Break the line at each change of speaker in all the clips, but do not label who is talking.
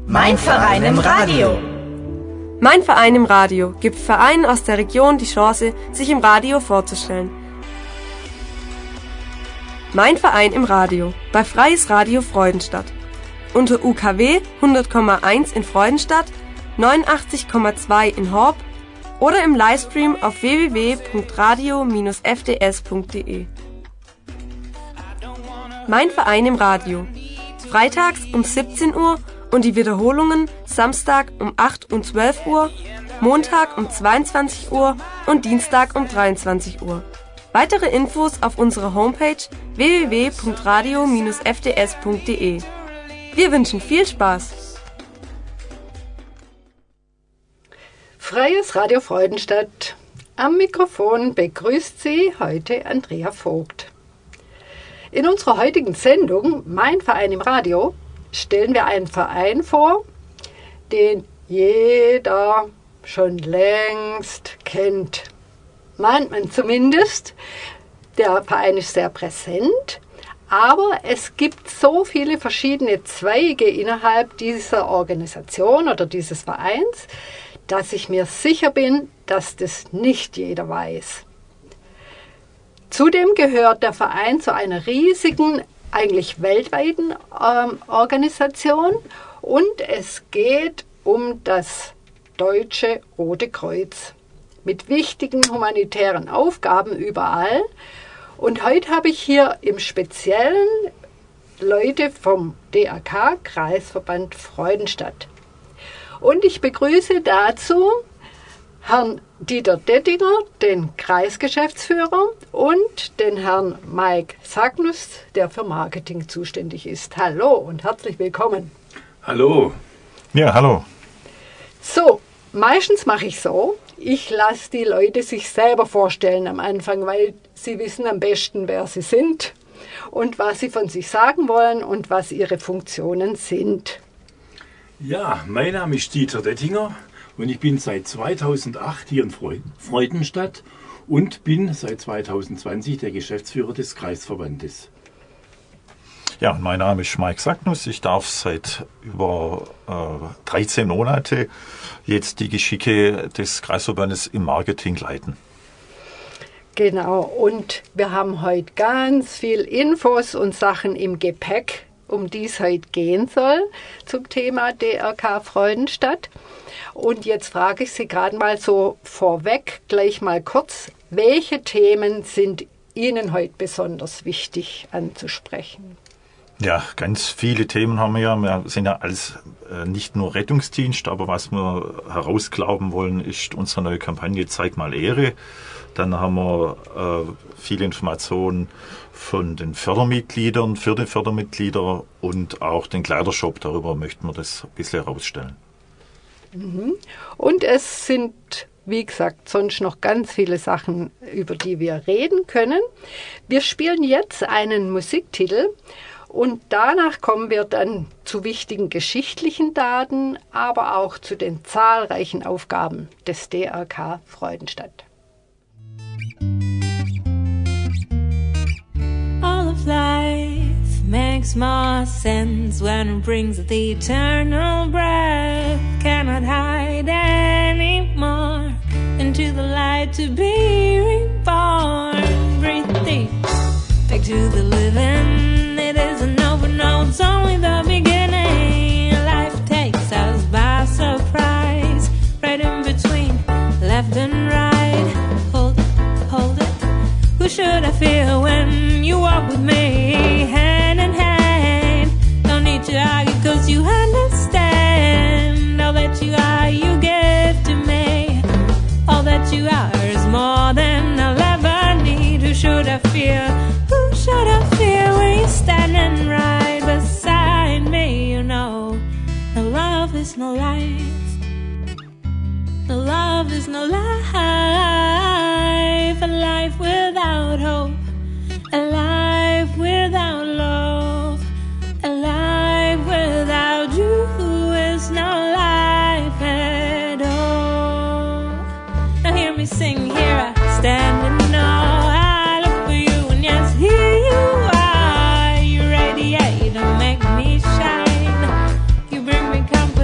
Mein Verein im Radio.
Mein Verein im Radio gibt Vereinen aus der Region die Chance, sich im Radio vorzustellen. Mein Verein im Radio bei Freies Radio Freudenstadt. Unter UKW 100,1 in Freudenstadt, 89,2 in Horb oder im Livestream auf www.radio-fds.de. Mein Verein im Radio. Freitags um 17 Uhr und die Wiederholungen Samstag um 8 und 12 Uhr, Montag um 22 Uhr und Dienstag um 23 Uhr. Weitere Infos auf unserer Homepage www.radio-fds.de. Wir wünschen viel Spaß.
Freies Radio Freudenstadt. Am Mikrofon begrüßt Sie heute Andrea Vogt. In unserer heutigen Sendung Mein Verein im Radio stellen wir einen Verein vor, den jeder schon längst kennt. Meint man zumindest. Der Verein ist sehr präsent, aber es gibt so viele verschiedene Zweige innerhalb dieser Organisation oder dieses Vereins, dass ich mir sicher bin, dass das nicht jeder weiß. Zudem gehört der Verein zu einer riesigen, eigentlich weltweiten Organisation und es geht um das Deutsche Rote Kreuz mit wichtigen humanitären Aufgaben überall. Und heute habe ich hier im Speziellen Leute vom DRK, Kreisverband Freudenstadt. Und ich begrüße dazu Herrn Dieter Dettinger, den Kreisgeschäftsführer, und den Herrn Mike Sagnus, der für Marketing zuständig ist. Hallo und herzlich willkommen.
Hallo.
Ja, hallo.
So, meistens mache ich so, ich lasse die Leute sich selber vorstellen am Anfang, weil sie wissen am besten, wer sie sind und was sie von sich sagen wollen und was ihre Funktionen sind.
Ja, mein Name ist Dieter Dettinger und ich bin seit 2008 hier in Freudenstadt und bin seit 2020 der Geschäftsführer des Kreisverbandes.
Ja, mein Name ist Mike Sagnus. Ich darf seit über 13 Monate jetzt die Geschicke des Kreisverbandes im Marketing leiten.
Genau, und wir haben heute ganz viel Infos und Sachen im Gepäck, um die es heute gehen soll, zum Thema DRK Freudenstadt. Und jetzt frage ich Sie gerade mal so vorweg, gleich mal kurz, welche Themen sind Ihnen heute besonders wichtig anzusprechen?
Ja, ganz viele Themen haben wir ja. Wir sind ja als nicht nur Rettungsdienst, aber was wir herausglauben wollen, ist unsere neue Kampagne Zeig mal Ehre. Dann haben wir viele Informationen von den Fördermitgliedern, für die Fördermitglieder und auch den Kleidershop. Darüber möchten wir das ein bisschen herausstellen.
Und es sind, wie gesagt, sonst noch ganz viele Sachen, über die wir reden können. Wir spielen jetzt einen Musiktitel und danach kommen wir dann zu wichtigen geschichtlichen Daten, aber auch zu den zahlreichen Aufgaben des DRK Freudenstadt.
All of life makes more sense when it brings the eternal breath. Cannot hide anymore into the light to be reborn. Breathe deep, back to the living. It isn't over, no, it's only the beginning. Life takes us by surprise, right in between left and right. Hold it, hold it. Who should I feel when you walk with me hand in hand? Don't need to argue cause you understand. All that you are, you give to me. All that you are is more than I'll ever need. Who should I fear? Who should I fear when you're standing right beside me? You know, no love is no life. No love is no life. A life without hope. A life without love. A life without you is no life at all. Now hear me sing, here I stand and know I look for you, and yes, here you are. You radiate and make me shine. You bring me comfort.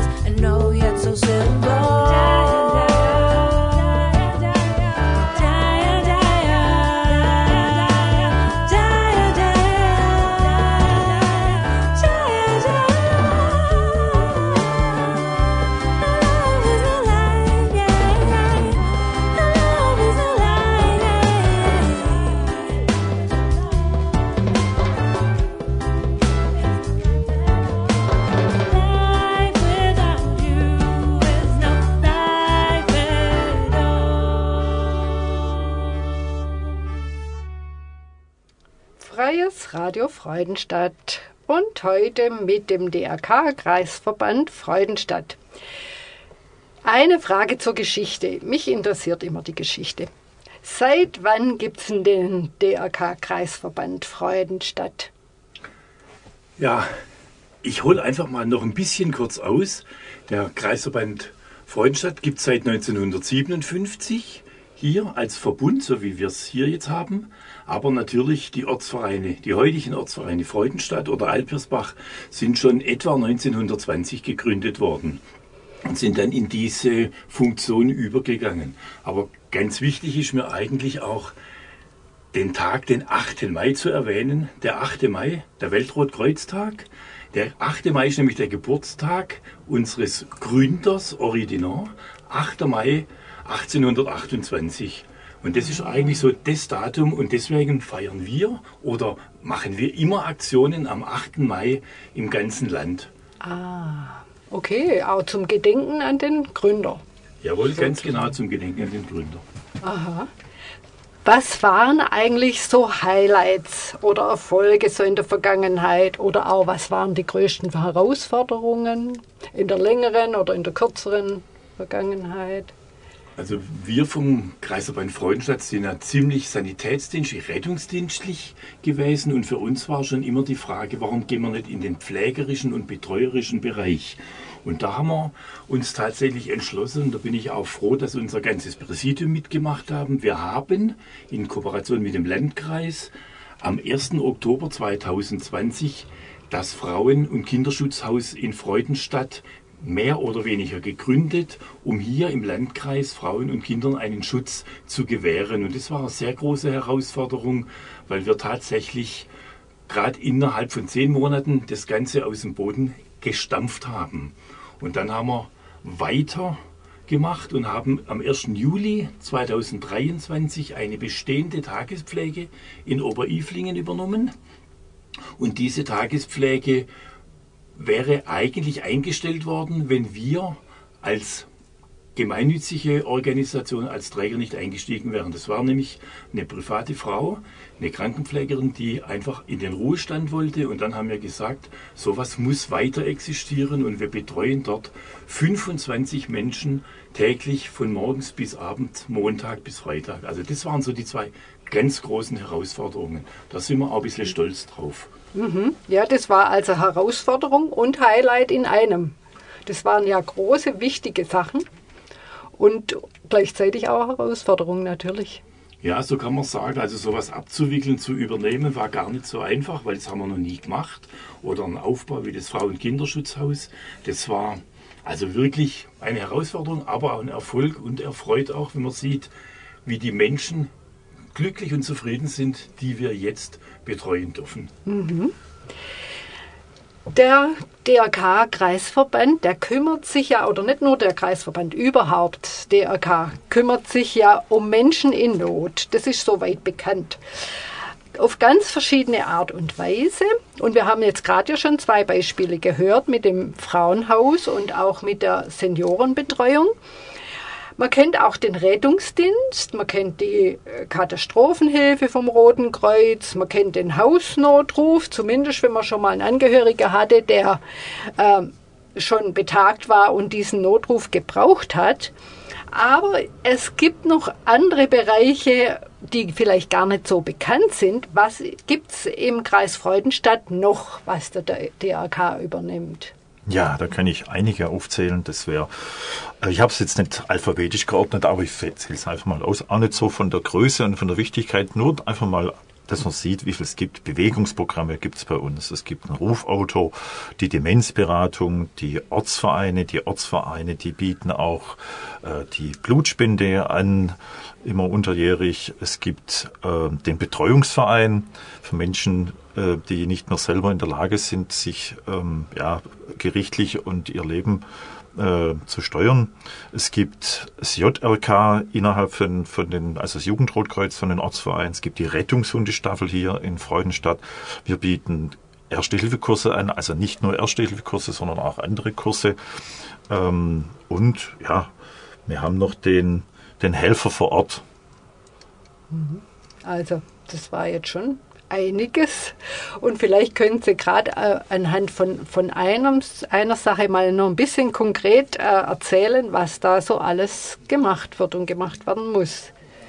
eyes, and no yet so simple.
Freies Radio Freudenstadt und heute mit dem DRK-Kreisverband Freudenstadt. Eine Frage zur Geschichte. Mich interessiert immer die Geschichte. Seit wann gibt es denn den DRK-Kreisverband Freudenstadt?
Ja, ich hole einfach mal noch ein bisschen kurz aus. Der Kreisverband Freudenstadt gibt es seit 1957 hier als Verbund, so wie wir es hier jetzt haben. Aber natürlich die Ortsvereine, die heutigen Ortsvereine Freudenstadt oder Alpirsbach sind schon etwa 1920 gegründet worden und sind dann in diese Funktion übergegangen. Aber ganz wichtig ist mir eigentlich auch, den Tag, den 8. Mai zu erwähnen. Der 8. Mai, der Weltrotkreuztag. Der 8. Mai ist nämlich der Geburtstag unseres Gründers, Oridinant, 8. Mai 1828. Und das ist eigentlich so das Datum und deswegen feiern wir oder machen wir immer Aktionen am 8. Mai im ganzen Land.
Ah, okay, auch zum Gedenken an den Gründer.
Jawohl, ganz genau zum Gedenken an den Gründer.
Aha. Was waren eigentlich so Highlights oder Erfolge so in der Vergangenheit oder auch was waren die größten Herausforderungen in der längeren oder in der kürzeren Vergangenheit?
Also wir vom Kreisverband Freudenstadt sind ja ziemlich sanitätsdienstlich, rettungsdienstlich gewesen und für uns war schon immer die Frage, warum gehen wir nicht in den pflegerischen und betreuerischen Bereich? Und da haben wir uns tatsächlich entschlossen, da bin ich auch froh, dass unser ganzes Präsidium mitgemacht haben. Wir haben in Kooperation mit dem Landkreis am 1. Oktober 2020 das Frauen- und Kinderschutzhaus in Freudenstadt mehr oder weniger gegründet, um hier im Landkreis Frauen und Kindern einen Schutz zu gewähren. Und das war eine sehr große Herausforderung, weil wir tatsächlich gerade innerhalb von 10 Monaten das Ganze aus dem Boden gestampft haben. Und dann haben wir weiter gemacht und haben am 1. Juli 2023 eine bestehende Tagespflege in Oberilflingen übernommen. Und diese Tagespflege wäre eigentlich eingestellt worden, wenn wir als gemeinnützige Organisation, als Träger nicht eingestiegen wären. Das war nämlich eine private Frau, eine Krankenpflegerin, die einfach in den Ruhestand wollte. Und dann haben wir gesagt, sowas muss weiter existieren und wir betreuen dort 25 Menschen täglich von morgens bis abends, Montag bis Freitag. Also das waren so die 2 ganz großen Herausforderungen. Da sind wir auch ein bisschen stolz drauf.
Ja, das war also Herausforderung und Highlight in einem. Das waren ja große, wichtige Sachen und gleichzeitig auch Herausforderungen natürlich.
Ja, so kann man sagen. Also sowas abzuwickeln, zu übernehmen, war gar nicht so einfach, weil das haben wir noch nie gemacht. Oder ein Aufbau wie das Frauen- und Kinderschutzhaus. Das war also wirklich eine Herausforderung, aber auch ein Erfolg und erfreut auch, wenn man sieht, wie die Menschen glücklich und zufrieden sind, die wir jetzt betreuen dürfen.
Der DRK-Kreisverband, der kümmert sich ja, oder nicht nur der Kreisverband, überhaupt DRK, kümmert sich ja um Menschen in Not. Das ist soweit bekannt. Auf ganz verschiedene Art und Weise. Und wir haben jetzt gerade ja schon 2 Beispiele gehört mit dem Frauenhaus und auch mit der Seniorenbetreuung. Man kennt auch den Rettungsdienst, man kennt die Katastrophenhilfe vom Roten Kreuz, man kennt den Hausnotruf, zumindest wenn man schon mal einen Angehörigen hatte, der schon betagt war und diesen Notruf gebraucht hat. Aber es gibt noch andere Bereiche, die vielleicht gar nicht so bekannt sind. Was gibt es im Kreis Freudenstadt noch, was der DRK übernimmt?
Ja, da kann ich einige aufzählen. Das wäre, ich habe es jetzt nicht alphabetisch geordnet, aber ich zähle es einfach mal aus. Auch nicht so von der Größe und von der Wichtigkeit, nur einfach mal dass man sieht, wie viel es gibt. Bewegungsprogramme gibt es bei uns. Es gibt ein Rufauto, die Demenzberatung, die Ortsvereine, die bieten auch die Blutspende an, immer unterjährig. Es gibt den Betreuungsverein für Menschen, die nicht mehr selber in der Lage sind, sich gerichtlich und ihr Leben zu steuern. Es gibt das JRK innerhalb von den, also das Jugendrotkreuz von den Ortsvereinen. Es gibt die Rettungshundestaffel hier in Freudenstadt. Wir bieten Erste-Hilfe-Kurse an, also nicht nur Erste-Hilfe-Kurse, sondern auch andere Kurse. Und ja, wir haben noch den Helfer vor Ort.
Also, das war jetzt schon einiges. Und vielleicht können Sie gerade anhand von einer Sache mal noch ein bisschen konkret erzählen, was da so alles gemacht wird und gemacht werden muss.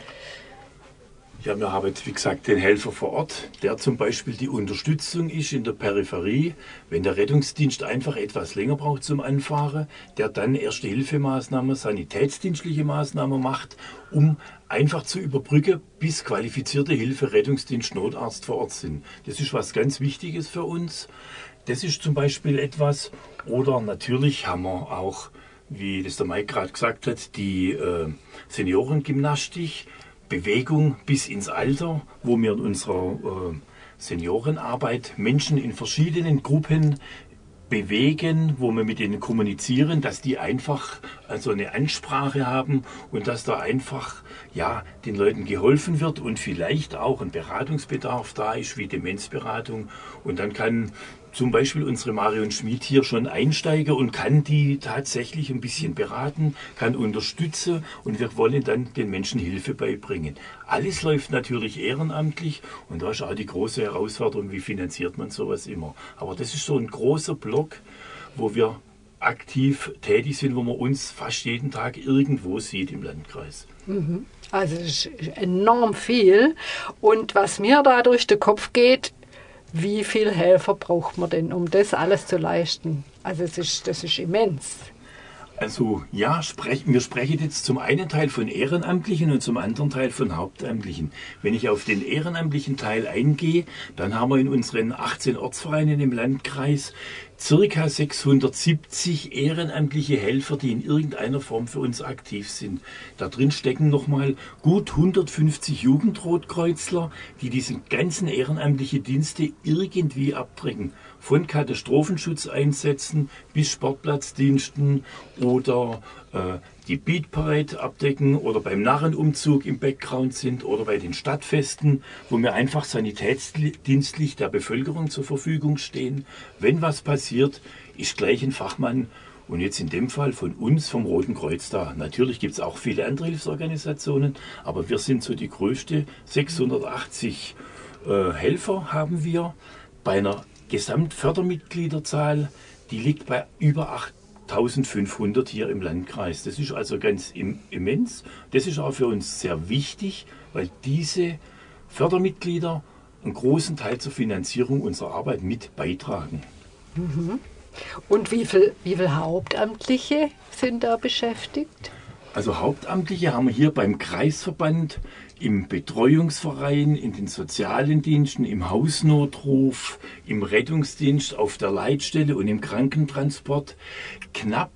Ja, wir haben jetzt, wie gesagt, den Helfer vor Ort, der zum Beispiel die Unterstützung ist in der Peripherie, wenn der Rettungsdienst einfach etwas länger braucht zum Anfahren, der dann Erste-Hilfe-Maßnahmen, sanitätsdienstliche Maßnahmen macht, um einfach zu überbrücken, bis qualifizierte Hilfe, Rettungsdienst, Notarzt vor Ort sind. Das ist was ganz Wichtiges für uns. Das ist zum Beispiel etwas, oder natürlich haben wir auch, wie das der Mike gerade gesagt hat, die Seniorengymnastik, Bewegung bis ins Alter, wo wir in unserer Seniorenarbeit Menschen in verschiedenen Gruppen bewegen, wo wir mit denen kommunizieren, dass die einfach also eine Ansprache haben und dass da einfach den Leuten geholfen wird und vielleicht auch ein Beratungsbedarf da ist, wie Demenzberatung. Und dann kann zum Beispiel unsere Marion Schmid hier schon einsteigen und kann die tatsächlich ein bisschen beraten, kann unterstützen und wir wollen dann den Menschen Hilfe beibringen. Alles läuft natürlich ehrenamtlich und da ist auch die große Herausforderung, wie finanziert man sowas immer. Aber das ist so ein großer Block, wo wir aktiv tätig sind, wo man uns fast jeden Tag irgendwo sieht im Landkreis.
Also es ist enorm viel. Und was mir da durch den Kopf geht, wie viel Helfer braucht man denn, um das alles zu leisten? Also das ist immens.
Also ja, wir sprechen jetzt zum einen Teil von Ehrenamtlichen und zum anderen Teil von Hauptamtlichen. Wenn ich auf den ehrenamtlichen Teil eingehe, dann haben wir in unseren 18 Ortsvereinen im Landkreis circa 670 ehrenamtliche Helfer, die in irgendeiner Form für uns aktiv sind. Da drin stecken nochmal gut 150 Jugendrotkreuzler, die diese ganzen ehrenamtlichen Dienste irgendwie abbringen. Von Katastrophenschutzeinsätzen bis Sportplatzdiensten oder die Beat Parade abdecken oder beim Narrenumzug im Background sind oder bei den Stadtfesten, wo wir einfach sanitätsdienstlich der Bevölkerung zur Verfügung stehen. Wenn was passiert, ist gleich ein Fachmann und jetzt in dem Fall von uns, vom Roten Kreuz da. Natürlich gibt es auch viele andere Hilfsorganisationen, aber wir sind so die größte. 680 Helfer haben wir bei einer Gesamtfördermitgliederzahl, die liegt bei über 8.500 hier im Landkreis. Das ist also ganz immens. Das ist auch für uns sehr wichtig, weil diese Fördermitglieder einen großen Teil zur Finanzierung unserer Arbeit mit beitragen.
Und wie viel Hauptamtliche sind da beschäftigt?
Also Hauptamtliche haben wir hier beim Kreisverband, im Betreuungsverein, in den sozialen Diensten, im Hausnotruf, im Rettungsdienst, auf der Leitstelle und im Krankentransport knapp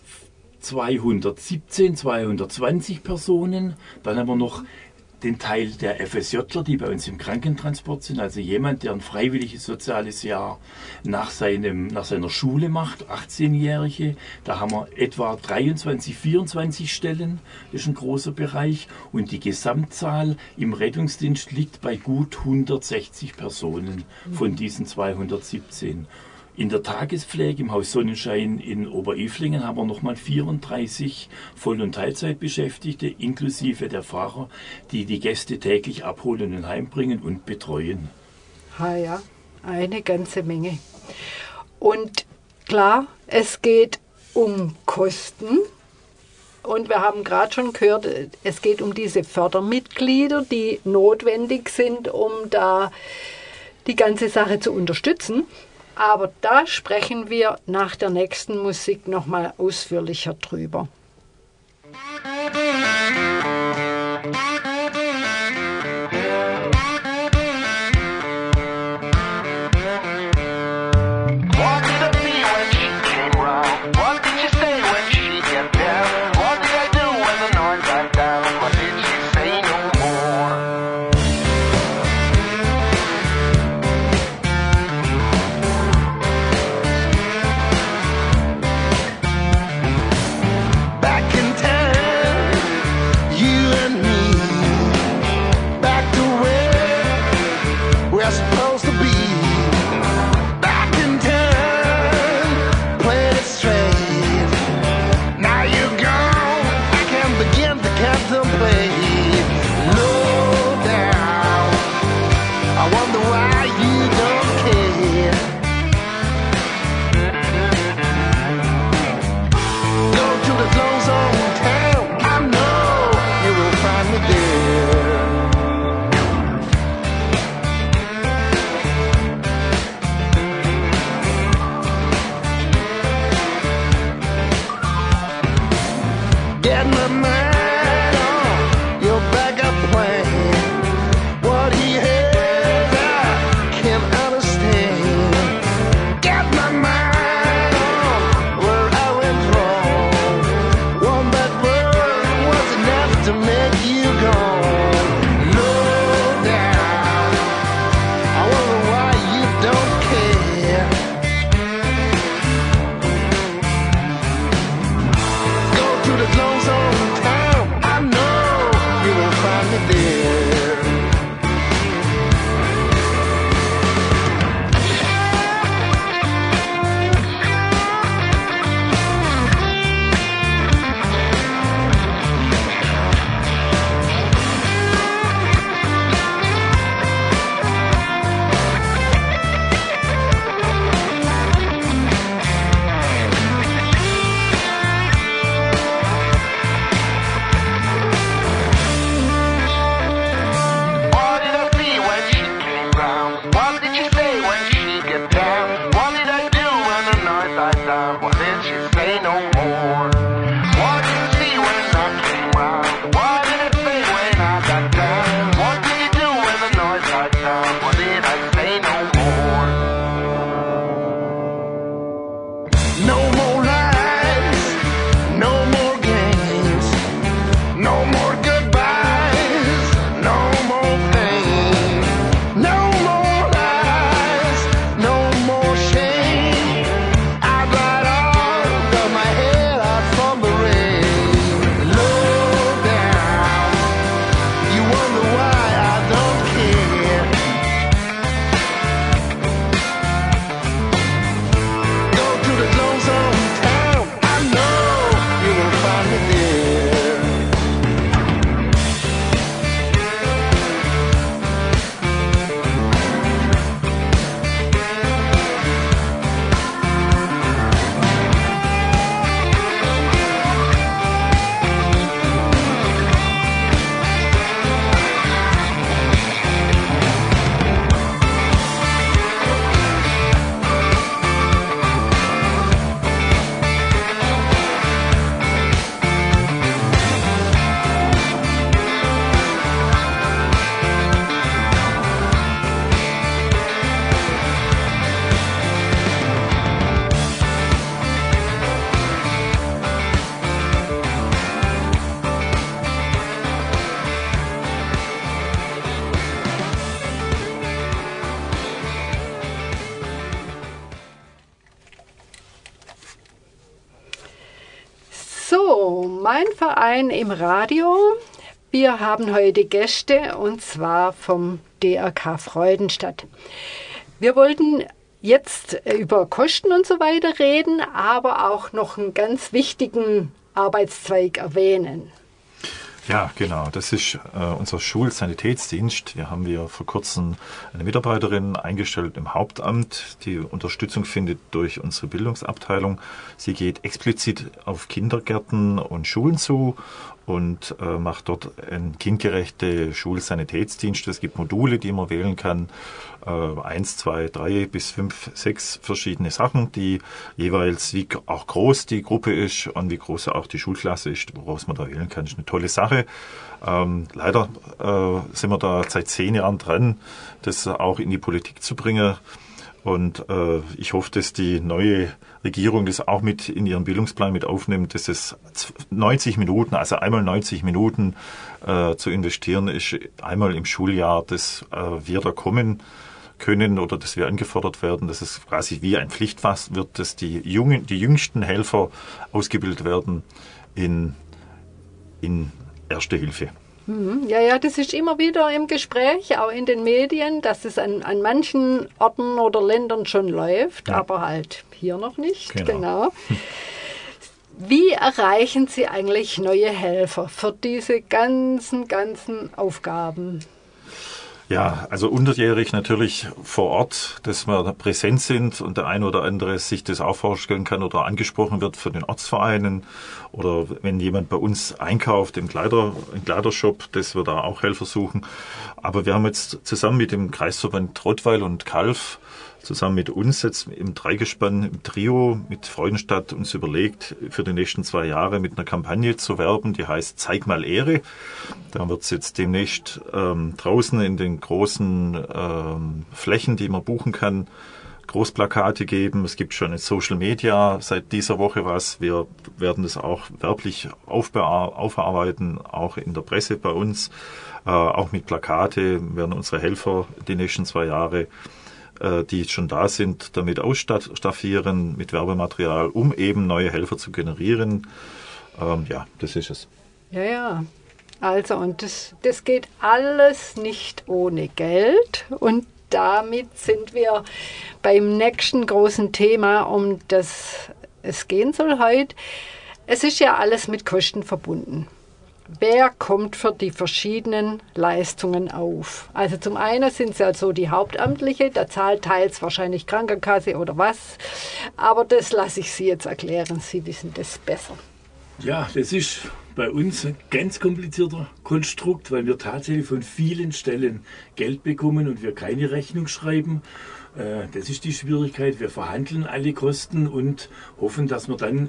220 Personen. Dann haben wir noch den Teil der FSJler, die bei uns im Krankentransport sind, also jemand, der ein freiwilliges soziales Jahr nach seiner Schule macht, 18-Jährige. Da haben wir etwa 23, 24 Stellen, das ist ein großer Bereich. Und die Gesamtzahl im Rettungsdienst liegt bei gut 160 Personen von diesen 217. In der Tagespflege im Haus Sonnenschein in Oberilflingen haben wir nochmal 34 Voll- und Teilzeitbeschäftigte, inklusive der Fahrer, die die Gäste täglich abholen und heimbringen und betreuen.
Ja, eine ganze Menge. Und klar, es geht um Kosten. Und wir haben gerade schon gehört, es geht um diese Fördermitglieder, die notwendig sind, um da die ganze Sache zu unterstützen. Aber da sprechen wir nach der nächsten Musik nochmal ausführlicher drüber.
Get my mind on your backup plan. What he has, I can't understand. Get my mind on where I went wrong. One bad word was enough to make you gone. Low down, I wonder why you don't care. Go to the lonesome town, I know you will find me there. What did I see when she came round? What did she say when she get down? What did I do when the noise died down? What did she say no more? What did I see when I came round? What did I say when I got down? What did you do when the noise died down? What did I say no more? No more lies, no more games, no more goodbyes, no more pain, no more lies, no more shame. I got all of my head out from the rain. Low down, you wonder why I don't care. Go to the lonesome town, I know you will find me there.
So, mein Verein im Radio. Wir haben heute Gäste und zwar vom DRK Freudenstadt. Wir wollten jetzt über Kosten und so weiter reden, aber auch noch einen ganz wichtigen Arbeitszweig erwähnen.
Ja, genau. Das ist unser Schulsanitätsdienst. Wir haben vor kurzem eine Mitarbeiterin eingestellt im Hauptamt, die Unterstützung findet durch unsere Bildungsabteilung. Sie geht explizit auf Kindergärten und Schulen zu und macht dort einen kindgerechten Schulsanitätsdienst. Es gibt Module, die man wählen kann. 1, 2, 3 bis 5, 6 verschiedene Sachen, die jeweils, wie auch groß die Gruppe ist und wie groß auch die Schulklasse ist, woraus man da wählen kann. Das ist eine tolle Sache. Leider sind wir da seit 10 Jahren dran, das auch in die Politik zu bringen. Und ich hoffe, dass die neue Regierung das auch mit in ihren Bildungsplan mit aufnimmt, dass es 90 Minuten, also einmal 90 Minuten zu investieren ist, einmal im Schuljahr, dass wir da kommen können oder dass wir angefordert werden, dass es quasi wie ein Pflichtfach wird, dass die jüngsten Helfer ausgebildet werden in Erste Hilfe.
Ja, das ist immer wieder im Gespräch, auch in den Medien, dass es an manchen Orten oder Ländern schon läuft, aber halt hier noch nicht. Genau. Wie erreichen Sie eigentlich neue Helfer für diese ganzen Aufgaben?
Ja, also unterjährig natürlich vor Ort, dass wir da präsent sind und der eine oder andere sich das auch vorstellen kann oder angesprochen wird von den Ortsvereinen oder wenn jemand bei uns einkauft im Kleidershop, dass wir da auch Helfer suchen. Aber wir haben jetzt zusammen mit dem Kreisverband Rottweil und Calw zusammen mit uns jetzt im Dreigespann, im Trio mit Freudenstadt uns überlegt, für die nächsten 2 Jahre mit einer Kampagne zu werben, die heißt Zeig mal Ehre. Da wird es jetzt demnächst draußen in den großen Flächen, die man buchen kann, Großplakate geben. Es gibt schon in Social Media seit dieser Woche was. Wir werden das auch werblich aufarbeiten, auch in der Presse bei uns, auch mit Plakate werden unsere Helfer die nächsten 2 Jahre, die schon da sind, damit ausstaffieren mit Werbematerial, um eben neue Helfer zu generieren. Ja, das ist es.
Ja. Also, und das geht alles nicht ohne Geld. Und damit sind wir beim nächsten großen Thema, um das es gehen soll heute. Es ist ja alles mit Kosten verbunden. Wer kommt für die verschiedenen Leistungen auf? Also zum einen sind es ja so die Hauptamtliche, da zahlt teils wahrscheinlich Krankenkasse oder was. Aber das lasse ich Sie jetzt erklären, Sie wissen das besser.
Ja, das ist bei uns ein ganz komplizierter Konstrukt, weil wir tatsächlich von vielen Stellen Geld bekommen und wir keine Rechnung schreiben. Das ist die Schwierigkeit. Wir verhandeln alle Kosten und hoffen, dass wir dann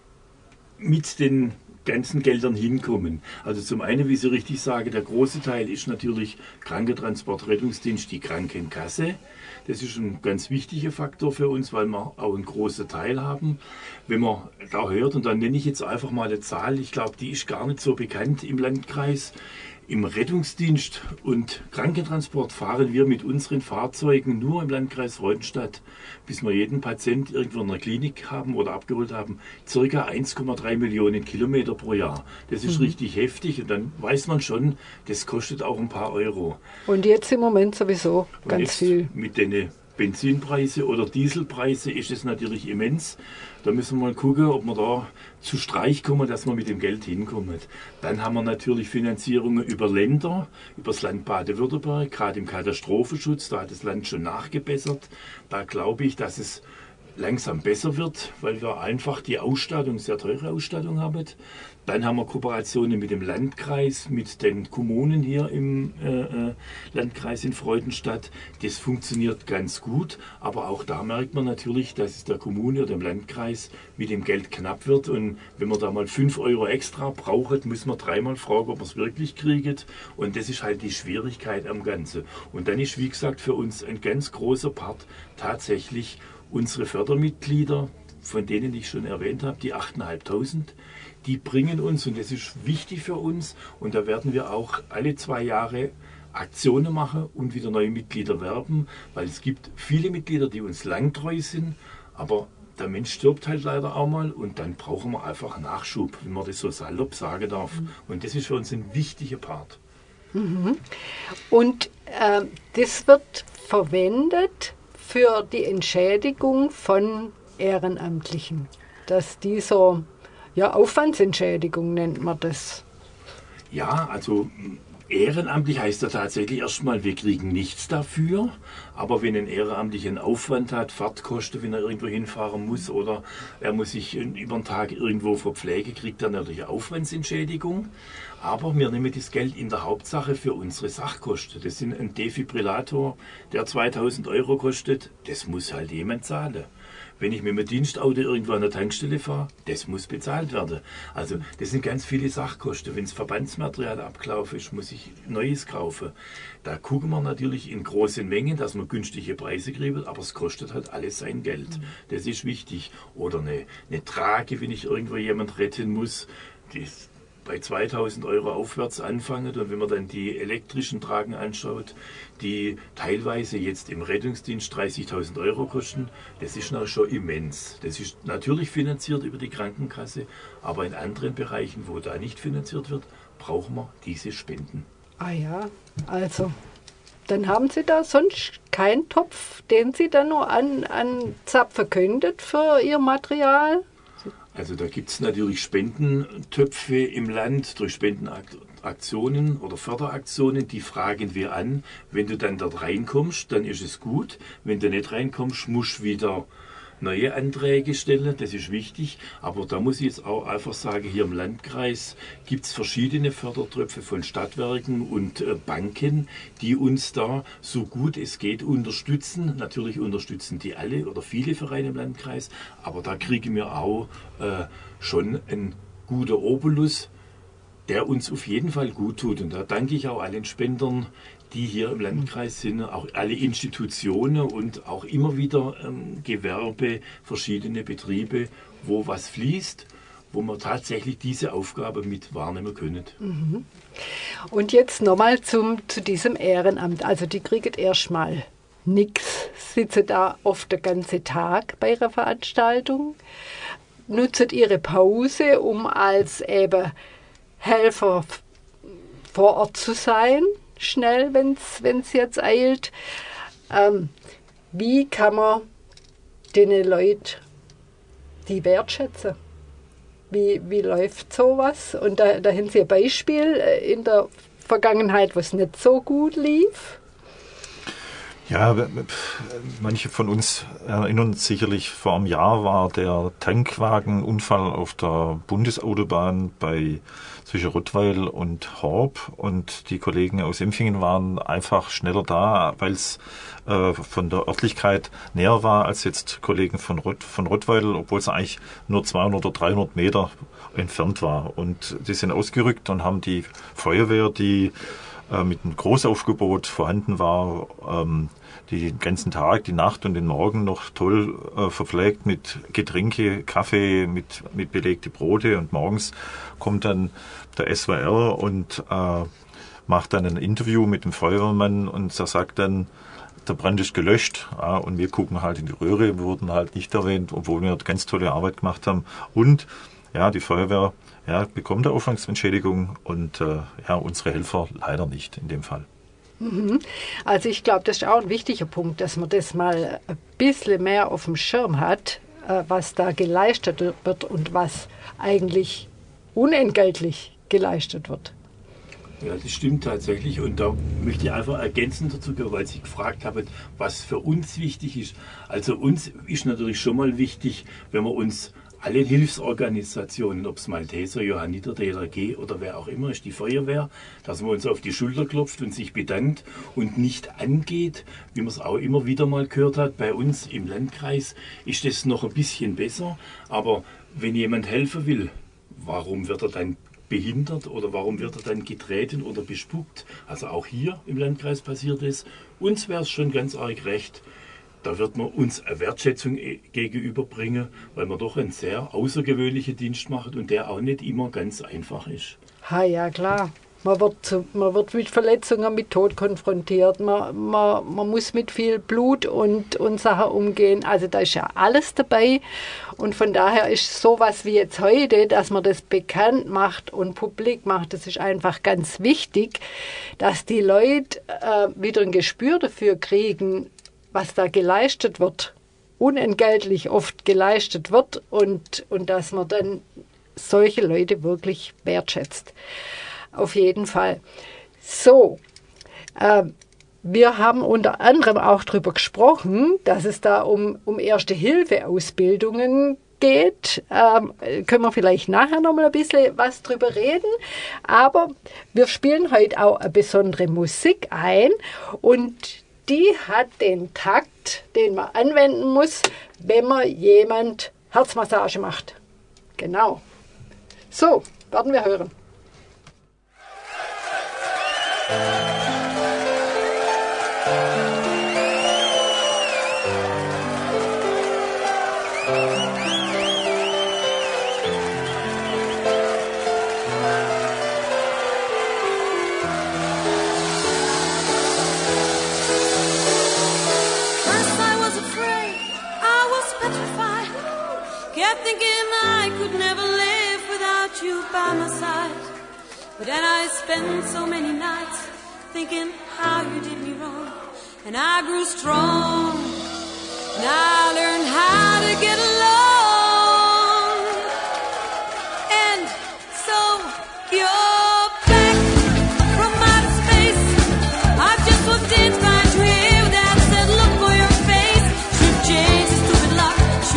mit den ganzen Geldern hinkommen. Also zum einen, wie Sie richtig sagen, der große Teil ist natürlich Krankentransport, Rettungsdienst, die Krankenkasse. Das ist ein ganz wichtiger Faktor für uns, weil wir auch einen großen Teil haben. Wenn man da hört, und dann nenne ich jetzt einfach mal eine Zahl, ich glaube, die ist gar nicht so bekannt im Landkreis. Im Rettungsdienst und Krankentransport fahren wir mit unseren Fahrzeugen nur im Landkreis Freudenstadt, bis wir jeden Patient irgendwo in einer Klinik haben oder abgeholt haben, ca. 1,3 Millionen Kilometer pro Jahr. Das ist richtig heftig und dann weiß man schon, das kostet auch ein paar Euro.
Und jetzt im Moment sowieso ganz viel.
Mit den Benzinpreise oder Dieselpreise ist es natürlich immens. Da müssen wir mal gucken, ob wir da zu Streich kommen, dass wir mit dem Geld hinkommen. Dann haben wir natürlich Finanzierungen über Länder, über das Land Baden-Württemberg, gerade im Katastrophenschutz, da hat das Land schon nachgebessert. Da glaube ich, dass es langsam besser wird, weil wir einfach die Ausstattung, sehr teure Ausstattung haben. Dann haben wir Kooperationen mit dem Landkreis, mit den Kommunen hier im Landkreis in Freudenstadt. Das funktioniert ganz gut, aber auch da merkt man natürlich, dass es der Kommune oder dem Landkreis mit dem Geld knapp wird. Und wenn man da mal 5 Euro extra braucht, muss man 3-mal fragen, ob man es wirklich kriegt. Und das ist halt die Schwierigkeit am Ganzen. Und dann ist, wie gesagt, für uns ein ganz großer Part tatsächlich unsere Fördermitglieder, von denen ich schon erwähnt habe, die 8.500, die bringen uns, und das ist wichtig für uns, und da werden wir auch alle 2 Jahre Aktionen machen und wieder neue Mitglieder werben, weil es gibt viele Mitglieder, die uns langtreu sind, aber der Mensch stirbt halt leider auch mal und dann brauchen wir einfach Nachschub, wenn man das so salopp sagen darf. Und das ist für uns ein wichtiger Part.
Und das wird verwendet für die Entschädigung von Ehrenamtlichen, dass die so, ja, Aufwandsentschädigung nennt man das.
Ja, also ehrenamtlich heißt ja tatsächlich erstmal, wir kriegen nichts dafür, aber wenn ein Ehrenamtlicher einen Aufwand hat, Fahrtkosten, wenn er irgendwo hinfahren muss oder er muss sich über den Tag irgendwo verpflegen, kriegt er natürlich Aufwandsentschädigung. Aber wir nehmen das Geld in der Hauptsache für unsere Sachkosten. Das sind ein Defibrillator, der 2.000 Euro kostet, das muss halt jemand zahlen. Wenn ich mit dem Dienstauto irgendwo an der Tankstelle fahre, das muss bezahlt werden. Also das sind ganz viele Sachkosten. Wenn das Verbandsmaterial abgelaufen ist, muss ich Neues kaufen. Da gucken wir natürlich in großen Mengen, dass man günstige Preise kriegt, aber es kostet halt alles sein Geld. Das ist wichtig. Oder eine Trage, wenn ich irgendwo jemand retten muss, das bei 2.000 Euro aufwärts anfangen. Und wenn man dann die elektrischen Tragen anschaut, die teilweise jetzt im Rettungsdienst 30.000 Euro kosten, das ist noch schon immens. Das ist natürlich finanziert über die Krankenkasse, aber in anderen Bereichen, wo da nicht finanziert wird, brauchen wir diese Spenden.
Ah ja, also dann haben Sie da sonst keinen Topf, den Sie dann nur anzapfen könntet für Ihr Material?
Also da gibt es natürlich Spendentöpfe im Land durch Spendenaktionen oder Förderaktionen, die fragen wir an. Wenn du dann dort reinkommst, dann ist es gut. Wenn du nicht reinkommst, musst du wieder neue Anträge stellen, das ist wichtig. Aber da muss ich jetzt auch einfach sagen, hier im Landkreis gibt es verschiedene Fördertöpfe von Stadtwerken und Banken, die uns da so gut es geht unterstützen. Natürlich unterstützen die alle oder viele Vereine im Landkreis, aber da kriegen wir auch schon einen guten Obolus, der uns auf jeden Fall gut tut. Und da danke ich auch allen Spendern, die hier im Landkreis sind, auch alle Institutionen und auch immer wieder Gewerbe, verschiedene Betriebe, wo was fließt, wo wir tatsächlich diese Aufgabe mit wahrnehmen können.
Mhm. Und jetzt nochmal zu diesem Ehrenamt. Also die kriegen erstmal nichts, sitzen da oft den ganzen Tag bei ihrer Veranstaltung, nutzen ihre Pause, um als eben Helfer vor Ort zu sein, schnell, wenn es jetzt eilt. Wie kann man den Leuten die wertschätzen? Wie läuft sowas? Und da haben Sie ein Beispiel in der Vergangenheit, wo es nicht so gut lief?
Ja, manche von uns erinnern sicherlich, vor einem Jahr war der Tankwagenunfall auf der Bundesautobahn zwischen Rottweil und Horb, und die Kollegen aus Empfingen waren einfach schneller da, weil es von der Örtlichkeit näher war als jetzt Kollegen von Rottweil, obwohl es eigentlich nur 200 oder 300 Meter entfernt war. Und die sind ausgerückt und haben die Feuerwehr, die mit einem Großaufgebot vorhanden war, den ganzen Tag, die Nacht und den Morgen noch toll verpflegt mit Getränke, Kaffee, mit belegte Brote, und morgens kommt dann der SWR und macht dann ein Interview mit dem Feuerwehrmann, und er sagt dann, der Brand ist gelöscht, und wir gucken halt in die Röhre, wurden halt nicht erwähnt, obwohl wir ganz tolle Arbeit gemacht haben. Und ja, die Feuerwehr bekommt eine Aufwandsentschädigung, und unsere Helfer leider nicht in dem Fall.
Also ich glaube, das ist auch ein wichtiger Punkt, dass man das mal ein bisschen mehr auf dem Schirm hat, was da geleistet wird und was eigentlich unentgeltlich geleistet wird.
Ja, das stimmt tatsächlich, und da möchte ich einfach ergänzend dazu gehen, weil Sie gefragt haben, was für uns wichtig ist. Also uns ist natürlich schon mal wichtig, wenn wir uns alle Hilfsorganisationen, ob es Malteser, Johanniter, DLRG oder wer auch immer ist, die Feuerwehr, dass man uns auf die Schulter klopft und sich bedankt und nicht angeht, wie man es auch immer wieder mal gehört hat. Bei uns im Landkreis ist das noch ein bisschen besser, aber wenn jemand helfen will, warum wird er dann behindert oder warum wird er dann getreten oder bespuckt? Also auch hier im Landkreis passiert es. Uns wäre es schon ganz arg recht. Da wird man uns eine Wertschätzung gegenüberbringen, weil man doch einen sehr außergewöhnlichen Dienst macht und der auch nicht immer ganz einfach ist.
Ja, klar. Man wird mit Verletzungen, mit Tod konfrontiert. Man muss mit viel Blut und Sachen umgehen. Also da ist ja alles dabei. Und von daher ist sowas wie jetzt heute, dass man das bekannt macht und publik macht, das ist einfach ganz wichtig, dass die Leute wieder ein Gespür dafür kriegen, was da geleistet wird, unentgeltlich oft geleistet wird, und dass man dann solche Leute wirklich wertschätzt. Auf jeden Fall. So, wir haben unter anderem auch darüber gesprochen, dass es da um Erste-Hilfe-Ausbildungen geht. Können wir vielleicht nachher noch mal ein bisschen was drüber reden. Aber wir spielen heute auch eine besondere Musik ein, und die hat den Takt, den man anwenden muss, wenn man jemand Herzmassage macht. Genau. So, werden wir hören.
Thinking I could never live without you by my side. But then I spent so many nights thinking how you did me wrong. And I grew strong, and I learned how to get along. And so you're back from outer space. I just walked in, find you here with that said look for your face. Should change the stupid luck.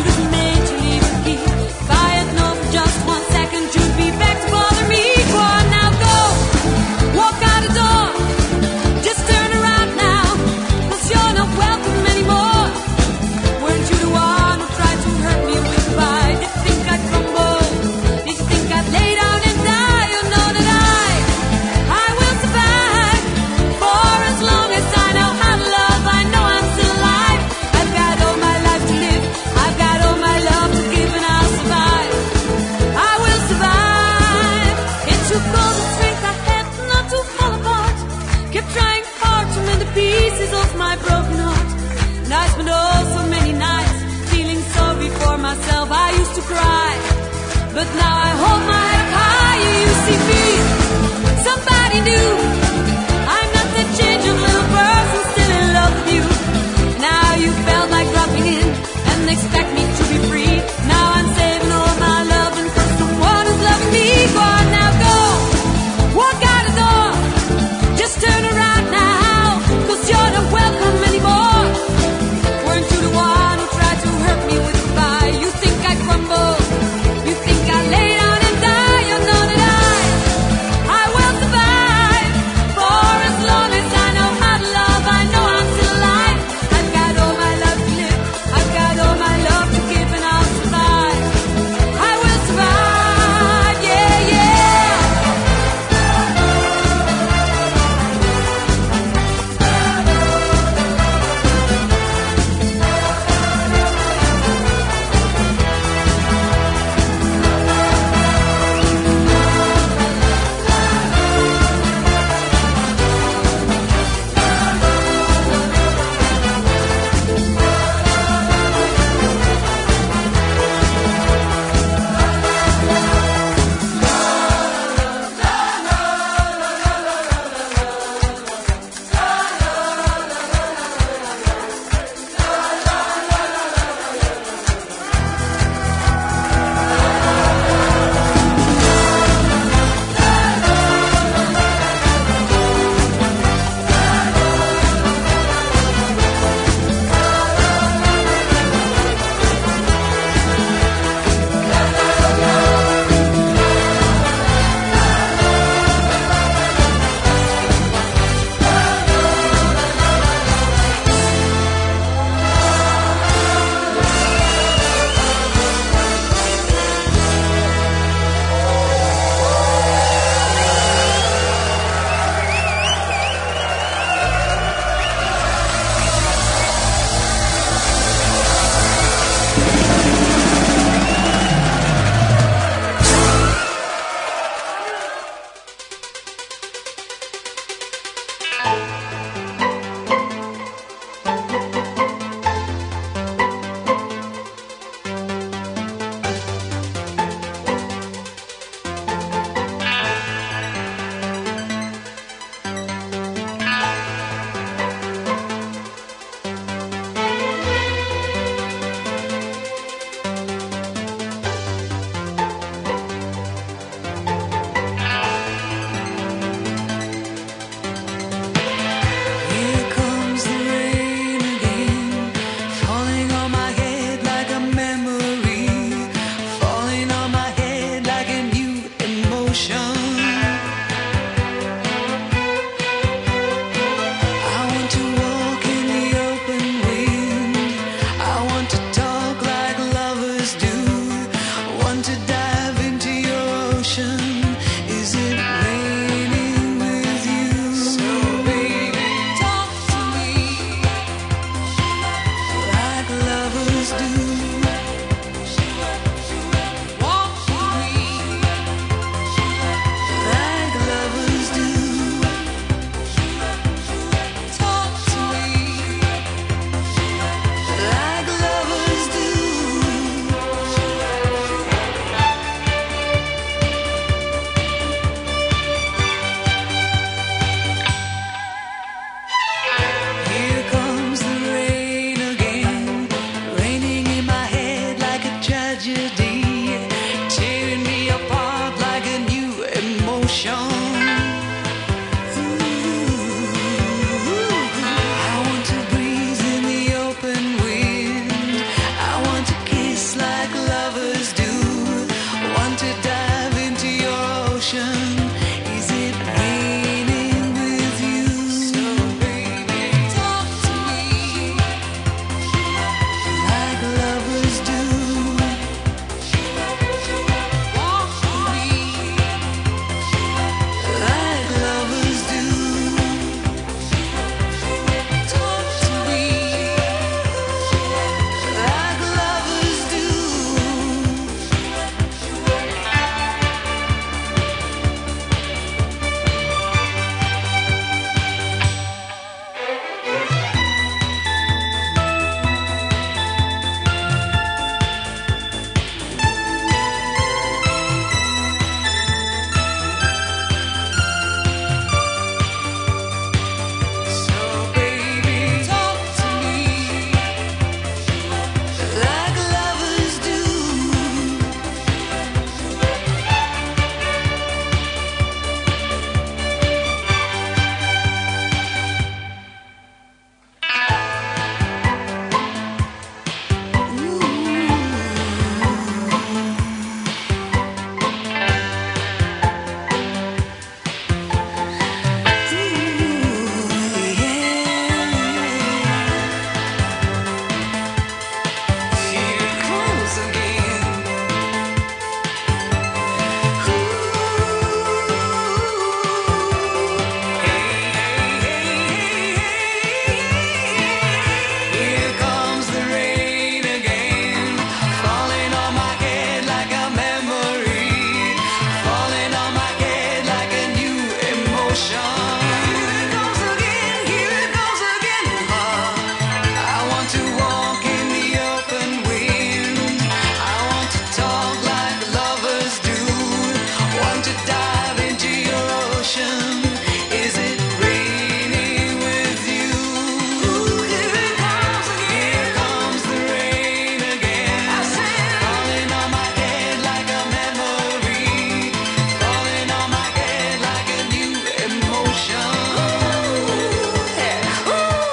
ocean. Is it raining with you? So baby, talk to me like lovers do. Walk with me like lovers do. Talk to me like lovers do. Here comes the rain again, raining in my head like a tragedy, tearing me apart like a new emotion. I want to breathe in the open wind. I want to kiss like lovers do. Want to dive into your ocean. Is it raining with you? So baby, talk to me like lovers do. Walk with me like lovers do. Talk to me like lovers do. So baby, talk to me like lovers do. Here comes again. Here comes the rain again, falling on my head like a memory, falling on my head like a new emotion. Here it goes again, here it goes again. I want to walk in the open wind. I want to talk like lovers do. Want to dive into your ocean. Is it raining with you? Here it comes again. Here comes the rain again. Falling on my head like a memory, falling on my head like a new emotion. Yeah.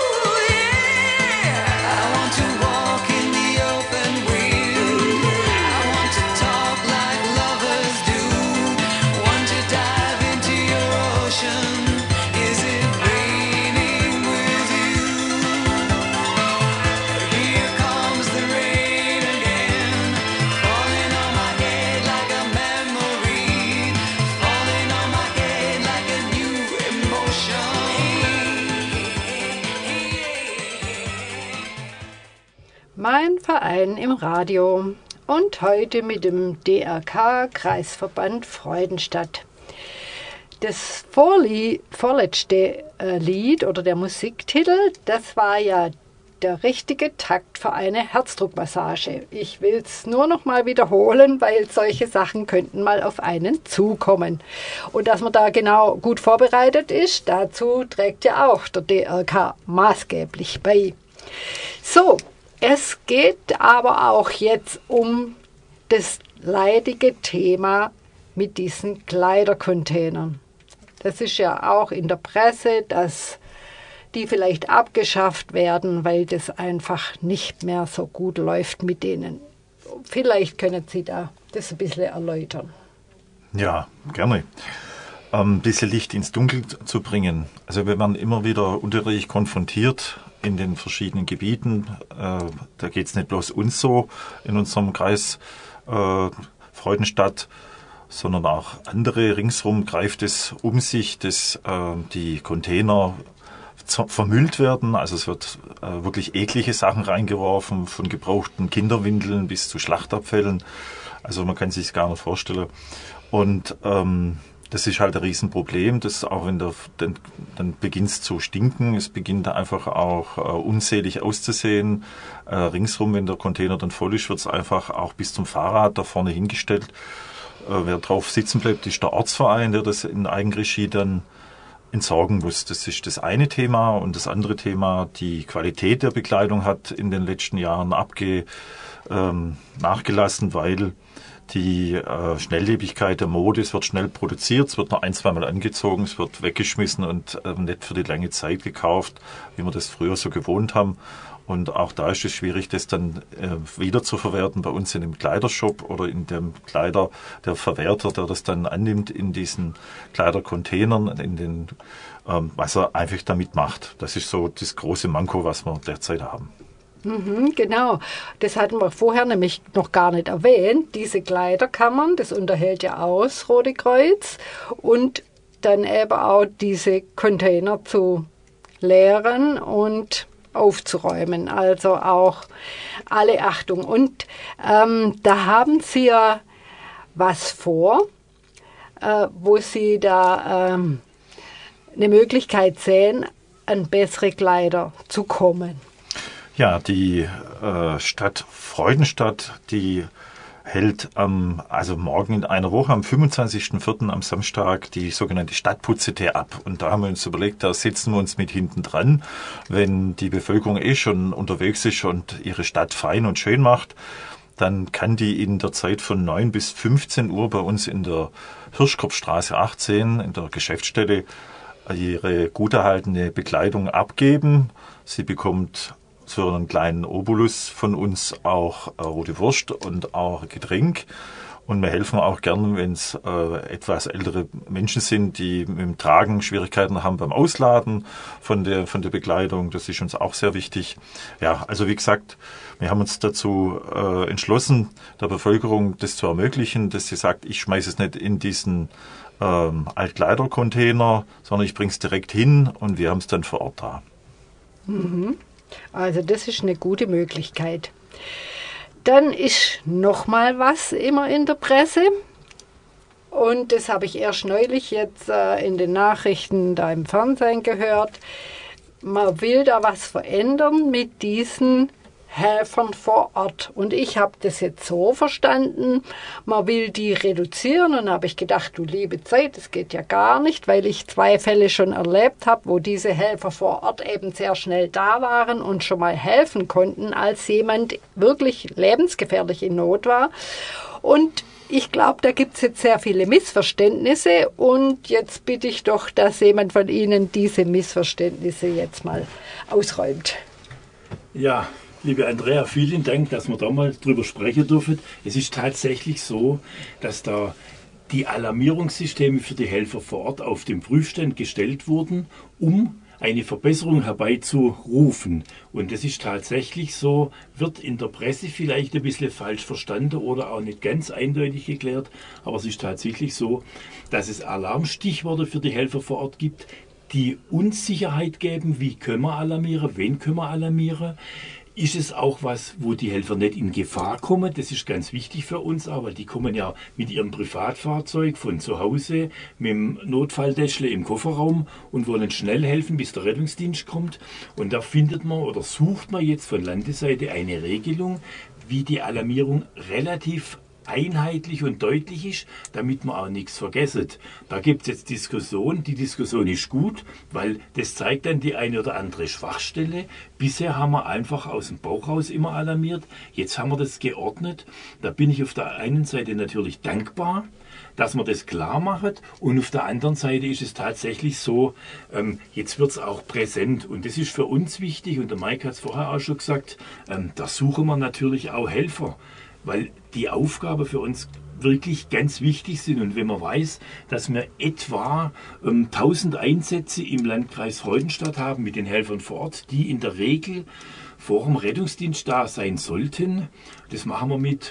I want to walk in the open wind. I want to talk like lovers do. Want to dive into your ocean. Is it raining with you? Here comes the rain again, falling on my head like a memory, falling on my head like a new emotion.
Mein Verein im Radio und heute mit dem DRK Kreisverband Freudenstadt. Das vorletzte Lied oder der Musiktitel, das war ja der richtige Takt für eine Herzdruckmassage. Ich will es nur noch mal wiederholen, weil solche Sachen könnten mal auf einen zukommen. Und dass man da genau gut vorbereitet ist, dazu trägt ja auch der DRK maßgeblich bei. So, es geht aber auch jetzt um das leidige Thema mit diesen Kleidercontainern. Das ist ja auch in der Presse, dass die vielleicht abgeschafft werden, weil das einfach nicht mehr so gut läuft mit denen. Vielleicht können Sie da das ein bisschen erläutern.
Ja, gerne. Ein bisschen Licht ins Dunkel zu bringen. Also wir werden immer wieder unterschiedlich konfrontiert in den verschiedenen Gebieten. Da geht es nicht bloß uns so in unserem Kreis Freudenstadt. sondern auch andere. Ringsrum greift es um sich, dass die Container vermüllt werden. Also es wird wirklich eklige Sachen reingeworfen, von gebrauchten Kinderwindeln bis zu Schlachtabfällen. Also man kann sich es gar nicht vorstellen. Und das ist halt ein Riesenproblem, dass auch wenn dann beginnt es zu stinken, es beginnt einfach auch unselig auszusehen. Ringsrum, wenn der Container dann voll ist, wird es einfach auch bis zum Fahrrad da vorne hingestellt. Wer drauf sitzen bleibt, ist der Ortsverein, der das in Eigenregie dann entsorgen muss. Das ist das eine Thema. Und das andere Thema, die Qualität der Bekleidung hat in den letzten Jahren nachgelassen, weil die Schnelllebigkeit der Mode, es wird schnell produziert, es wird noch 1-2 Mal angezogen, es wird weggeschmissen und nicht für die lange Zeit gekauft, wie wir das früher so gewohnt haben. Und auch da ist es schwierig, das dann wieder zu verwerten bei uns in dem Kleidershop oder in dem Kleider, der Verwerter, der das dann annimmt in diesen Kleidercontainern, in den, was er einfach damit macht. Das ist so das große Manko, was wir derzeit haben.
Genau, das hatten wir vorher nämlich noch gar nicht erwähnt. Diese Kleiderkammern, das unterhält ja auch das Rote Kreuz und dann eben auch diese Container zu leeren und aufzuräumen. Also auch alle Achtung. Und da haben Sie ja was vor, wo Sie da eine Möglichkeit sehen, an bessere Kleider zu kommen.
Ja, die Stadt Freudenstadt, die hält also morgen in einer Woche, am 25.04. am Samstag, die sogenannte Stadtputze-Tee ab. Und da haben wir uns überlegt, da setzen wir uns mit hinten dran, wenn die Bevölkerung schon unterwegs ist und ihre Stadt fein und schön macht, dann kann die in der Zeit von 9 bis 15 Uhr bei uns in der Hirschkopfstraße 18, in der Geschäftsstelle, ihre gut erhaltene Bekleidung abgeben. Sie bekommt für einen kleinen Obolus von uns auch rote Wurst und auch Getränk. Und wir helfen auch gern, wenn es etwas ältere Menschen sind, die mit dem Tragen Schwierigkeiten haben beim Ausladen von der Bekleidung. Das ist uns auch sehr wichtig. Ja, also wie gesagt, wir haben uns dazu entschlossen, der Bevölkerung das zu ermöglichen, dass sie sagt, ich schmeiße es nicht in diesen Altkleidercontainer, sondern ich bringe es direkt hin und wir haben es dann vor Ort da.
Also das ist eine gute Möglichkeit. Dann ist noch mal was immer in der Presse. Und das habe ich erst neulich jetzt in den Nachrichten da im Fernsehen gehört. Man will da was verändern mit diesen Helfern vor Ort. Und ich habe das jetzt so verstanden, man will die reduzieren. Und habe ich gedacht, du liebe Zeit, das geht ja gar nicht, weil ich 2 Fälle schon erlebt habe, wo diese Helfer vor Ort eben sehr schnell da waren und schon mal helfen konnten, als jemand wirklich lebensgefährlich in Not war. Und ich glaube, da gibt es jetzt sehr viele Missverständnisse. Und jetzt bitte ich doch, dass jemand von Ihnen diese Missverständnisse jetzt mal ausräumt.
Ja, liebe Andrea, vielen Dank, dass wir da mal drüber sprechen dürfen. Es ist tatsächlich so, dass da die Alarmierungssysteme für die Helfer vor Ort auf den Prüfstand gestellt wurden, um eine Verbesserung herbeizurufen. Und das ist tatsächlich so, wird in der Presse vielleicht ein bisschen falsch verstanden oder auch nicht ganz eindeutig geklärt, aber es ist tatsächlich so, dass es Alarmstichworte für die Helfer vor Ort gibt, die uns Sicherheit geben, wie können wir alarmieren, wen können wir alarmieren. Ist es auch was, wo die Helfer nicht in Gefahr kommen? Das ist ganz wichtig für uns, aber die kommen ja mit ihrem Privatfahrzeug von zu Hause, mit dem Notfalltäschle im Kofferraum und wollen schnell helfen, bis der Rettungsdienst kommt. Und da findet man oder sucht man jetzt von Landesseite eine Regelung, wie die Alarmierung relativ einheitlich und deutlich ist, damit man auch nichts vergisst. Da gibt es jetzt Diskussion. Die Diskussion ist gut, weil das zeigt dann die eine oder andere Schwachstelle. Bisher haben wir einfach aus dem Bauch raus immer alarmiert. Jetzt haben wir das geordnet. Da bin ich auf der einen Seite natürlich dankbar, dass man das klar macht. Und auf der anderen Seite ist es tatsächlich so, jetzt wird es auch präsent. Und das ist für uns wichtig. Und der Mike hat es vorher auch schon gesagt, da suchen wir natürlich auch Helfer, weil die Aufgaben für uns wirklich ganz wichtig sind. Und wenn man weiß, dass wir etwa 1000 Einsätze im Landkreis Freudenstadt haben mit den Helfern vor Ort, die in der Regel vor dem Rettungsdienst da sein sollten, das machen wir mit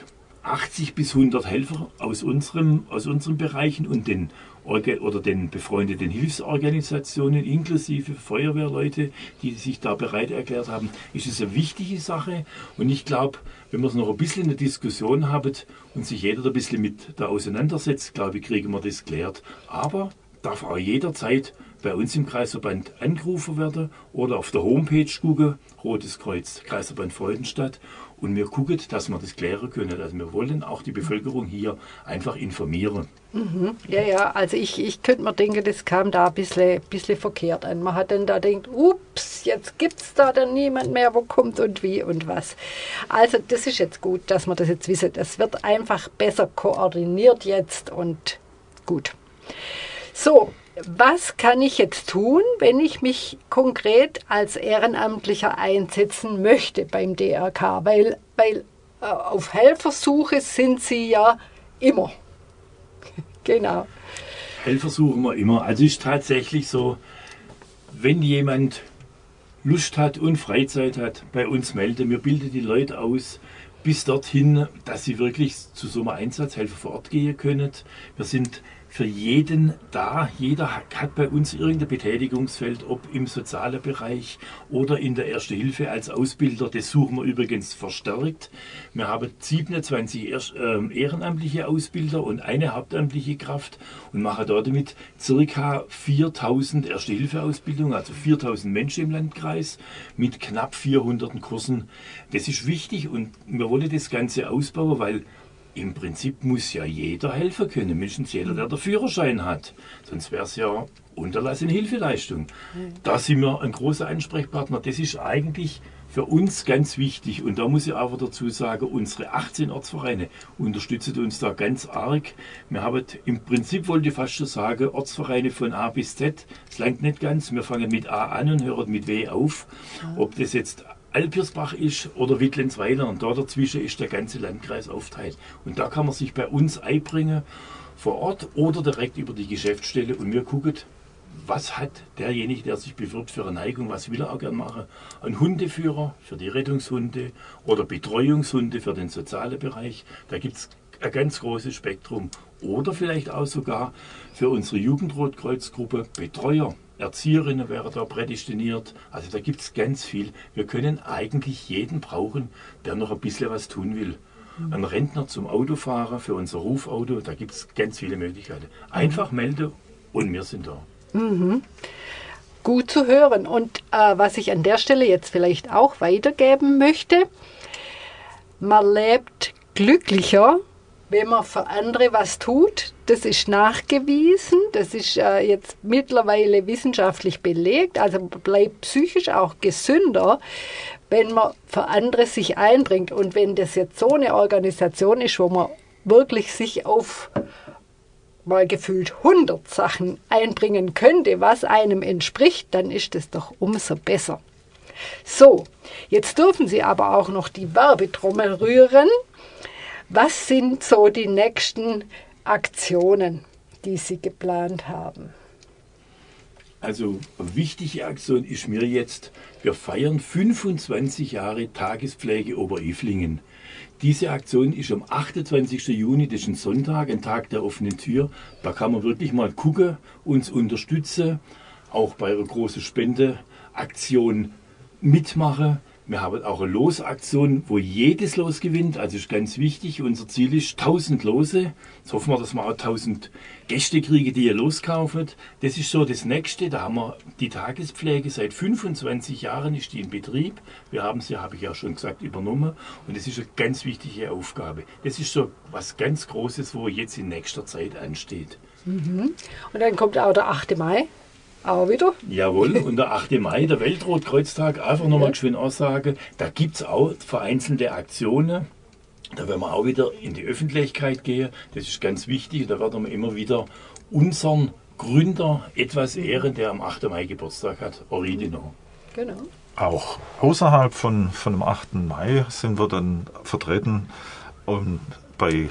80 bis 100 Helfer aus unseren Bereichen und den befreundeten Hilfsorganisationen inklusive Feuerwehrleute, die sich da bereit erklärt haben, ist es eine wichtige Sache. Und ich glaube, wenn wir es noch ein bisschen in der Diskussion haben und sich jeder ein bisschen mit da auseinandersetzt, glaube ich, kriegen wir das geklärt. Aber darf auch jederzeit bei uns im Kreisverband angerufen werden oder auf der Homepage gucken, Rotes Kreuz, Kreisverband Freudenstadt, und wir gucken, dass wir das klären können. Also wir wollen auch die Bevölkerung hier einfach informieren.
Ja, also ich könnte mir denken, das kam da ein bisschen verkehrt an. Man hat dann da gedacht, ups, jetzt gibt es da dann niemand mehr, wo kommt und wie und was. Also das ist jetzt gut, dass wir das jetzt wissen. Es wird einfach besser koordiniert jetzt und gut. So, was kann ich jetzt tun, wenn ich mich konkret als Ehrenamtlicher einsetzen möchte beim DRK? Weil auf Helfersuche sind Sie ja immer. Genau.
Helfer suchen wir immer. Also ist tatsächlich so, wenn jemand Lust hat und Freizeit hat, bei uns melden. Wir bilden die Leute aus bis dorthin, dass sie wirklich zu so einem Einsatzhelfer vor Ort gehen können. Wir sind für jeden da. Jeder hat bei uns irgendein Betätigungsfeld, ob im sozialen Bereich oder in der Erste Hilfe als Ausbilder. Das suchen wir übrigens verstärkt. Wir haben 27 ehrenamtliche Ausbilder und eine hauptamtliche Kraft und machen damit ca. 4.000 Erste-Hilfe-Ausbildungen, also 4.000 Menschen im Landkreis mit knapp 400 Kursen. Das ist wichtig und wir wollen das Ganze ausbauen, weil im Prinzip muss ja jeder helfen können, mindestens jeder, der den Führerschein hat. Sonst wäre es ja unterlassene Hilfeleistung. Da sind wir ein großer Ansprechpartner. Das ist eigentlich für uns ganz wichtig. Und da muss ich aber dazu sagen, unsere 18 Ortsvereine unterstützen uns da ganz arg. Wir haben im Prinzip, wollte ich fast schon sagen, Ortsvereine von A bis Z. Es langt nicht ganz. Wir fangen mit A an und hören mit W auf. Ob das jetzt Alpirsbach ist oder Wittlenzweiler und da dazwischen ist der ganze Landkreis aufteilt. Und da kann man sich bei uns einbringen, vor Ort oder direkt über die Geschäftsstelle und wir gucken, was hat derjenige, der sich bewirbt für eine Neigung, was will er auch gerne machen. Ein Hundeführer für die Rettungshunde oder Betreuungshunde für den sozialen Bereich, da gibt es ein ganz großes Spektrum. Oder vielleicht auch sogar für unsere Jugendrotkreuzgruppe Betreuer. Erzieherinnen wären da prädestiniert. Also da gibt es ganz viel. Wir können eigentlich jeden brauchen, der noch ein bisschen was tun will. Ein Rentner zum Autofahrer für unser Rufauto, da gibt es ganz viele Möglichkeiten. Einfach melden und wir sind da.
Gut zu hören. Und was ich an der Stelle jetzt vielleicht auch weitergeben möchte, man lebt glücklicher, wenn man für andere was tut. Das ist nachgewiesen, das ist jetzt mittlerweile wissenschaftlich belegt, also bleibt psychisch auch gesünder, wenn man für andere sich einbringt. Und wenn das jetzt so eine Organisation ist, wo man wirklich sich auf mal gefühlt 100 Sachen einbringen könnte, was einem entspricht, dann ist es doch umso besser. So, jetzt dürfen Sie aber auch noch die Werbetrommel rühren. Was sind so die nächsten Aktionen, die Sie geplant haben?
Also eine wichtige Aktion ist mir jetzt, wir feiern 25 Jahre Tagespflege Oberilflingen. Diese Aktion ist am 28. Juni, das ist ein Sonntag, ein Tag der offenen Tür. Da kann man wirklich mal gucken, uns unterstützen, auch bei einer großen Spendeaktion mitmachen. Wir haben auch eine Losaktion, wo jedes Los gewinnt. Also ist ganz wichtig. Unser Ziel ist 1000 Lose. Jetzt hoffen wir, dass wir auch 1000 Gäste kriegen, die ihr loskaufen. Das ist so das Nächste. Da haben wir die Tagespflege. Seit 25 Jahren ist die in Betrieb. Wir haben sie, habe ich ja schon gesagt, übernommen. Und das ist eine ganz wichtige Aufgabe. Das ist so was ganz Großes, wo jetzt in nächster Zeit ansteht.
Und dann kommt auch der 8. Mai. Auch wieder?
Jawohl, und der 8. Mai, der Weltrotkreuztag, einfach nochmal schön aussagen, da gibt es auch vereinzelte Aktionen. Da werden wir auch wieder in die Öffentlichkeit gehen. Das ist ganz wichtig. Da werden wir immer wieder unseren Gründer etwas ehren, der am 8. Mai Geburtstag hat, Oridino.
Genau.
Auch außerhalb von dem 8. Mai sind wir dann vertreten bei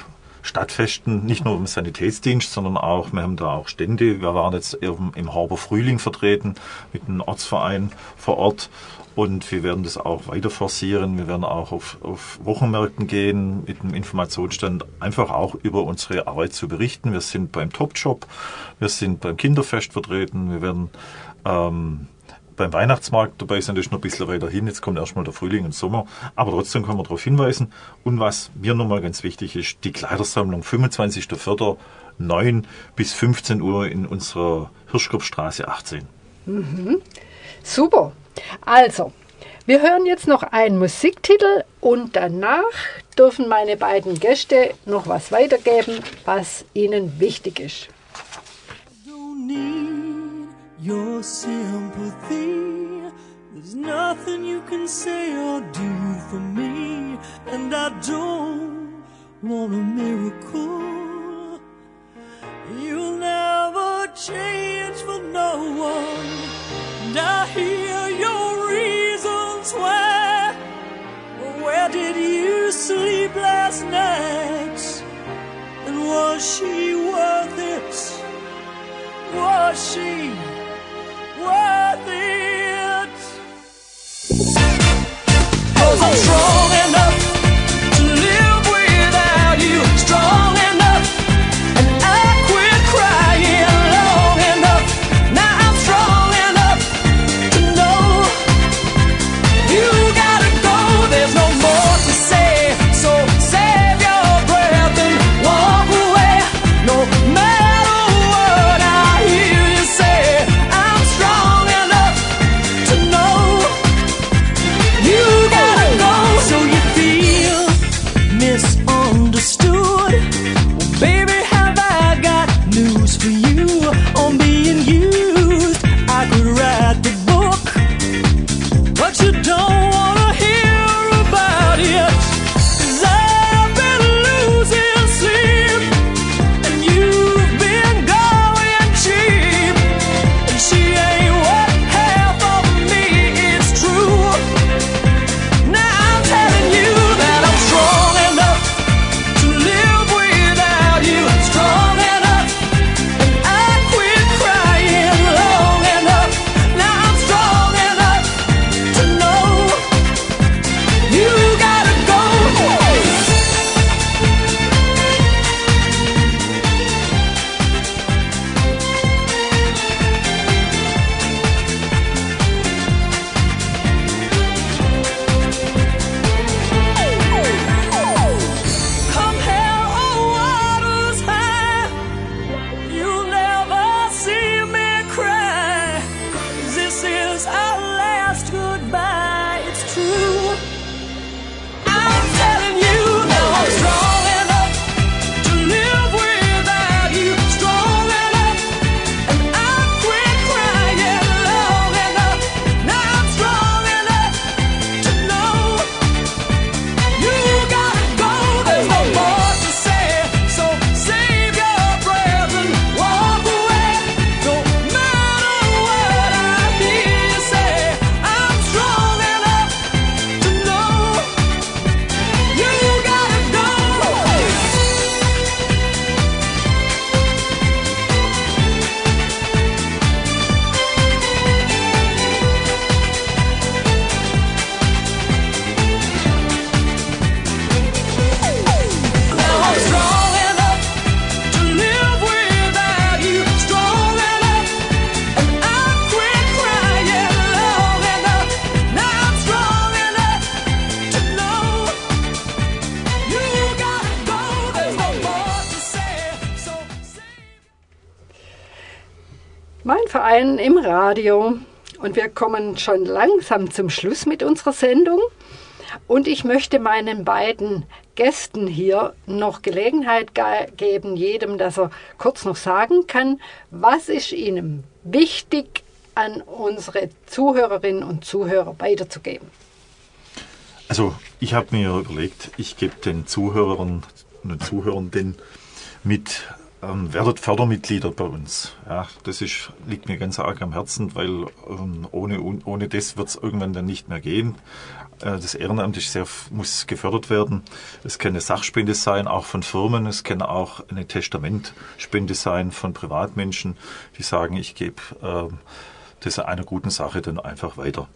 Stadtfesten, nicht nur im Sanitätsdienst, sondern auch, wir haben da auch Stände. Wir waren jetzt im Harber Frühling vertreten mit einem Ortsverein vor Ort. Und wir werden das auch weiter forcieren. Wir werden auch auf Wochenmärkten gehen mit einem Informationsstand, einfach auch über unsere Arbeit zu berichten. Wir sind beim Topjob, wir sind beim Kinderfest vertreten, wir werden beim Weihnachtsmarkt dabei sein, das ist noch ein bisschen weiter hin. Jetzt kommt erstmal der Frühling und Sommer. Aber trotzdem können wir darauf hinweisen. Und was mir nochmal ganz wichtig ist, die Kleidersammlung 25.04. 9 bis 15 Uhr in unserer Hirschkopfstraße 18.
Super. Also, wir hören jetzt noch einen Musiktitel und danach dürfen meine beiden Gäste noch was weitergeben, was ihnen wichtig ist.
Don't need your sympathy. There's nothing you can say or do for me, and I don't want a miracle. You'll never change for no one. And I hear your reasons why. Where did you sleep last night? And was she worth it? Was she worth it? 'Cause I'm strong enough to live without you. Strong enough, and I quit crying long enough. Now I'm strong enough to know you gotta go. There's no more to say, so save your breath and walk away. No matter what I hear you say, I'm strong enough to know you gotta go. So you feel misunderstood? Well, baby, have I got news for you on being used? I could write the book, but you don't wanna hear about it. 'Cause I've been losing sleep, and you've been going cheap. And she ain't what half of me is true. Now I'm telling you that I'm strong enough to live without you. Strong enough, and I quit crying long enough. Now I'm strong enough to know you gotta go. Come hell or waters high, you'll never see me cry. This is our last goodbye, it's true. I'm telling you now I'm strong enough to live without you. Strong enough, and I quit crying long enough. Now I'm strong enough to know you gotta go. There's no more to say, so save your breath and walk away. No matter what I hear you say, I'm strong enough to know you gotta go. Now I'm strong enough to live without you. Strong enough, and I quit crying long enough. Now I'm strong enough to know you gotta go. There's no more to say, so
Mein Verein im Radio. Und wir kommen schon langsam zum Schluss mit unserer Sendung. Und ich möchte meinen beiden Gästen hier noch Gelegenheit geben, jedem, dass er kurz noch sagen kann, was ist ihnen wichtig an unsere Zuhörerinnen und Zuhörer weiterzugeben.
Also ich habe mir überlegt, ich gebe den Zuhörern und Zuhörenden mit, werdet Fördermitglieder bei uns. Ja, das liegt mir ganz arg am Herzen, weil ohne das wird es irgendwann dann nicht mehr gehen. Das Ehrenamt muss gefördert werden. Es kann eine Sachspende sein, auch von Firmen. Es kann auch eine Testamentspende sein von Privatmenschen, die sagen, ich gebe das einer guten Sache dann einfach weiter.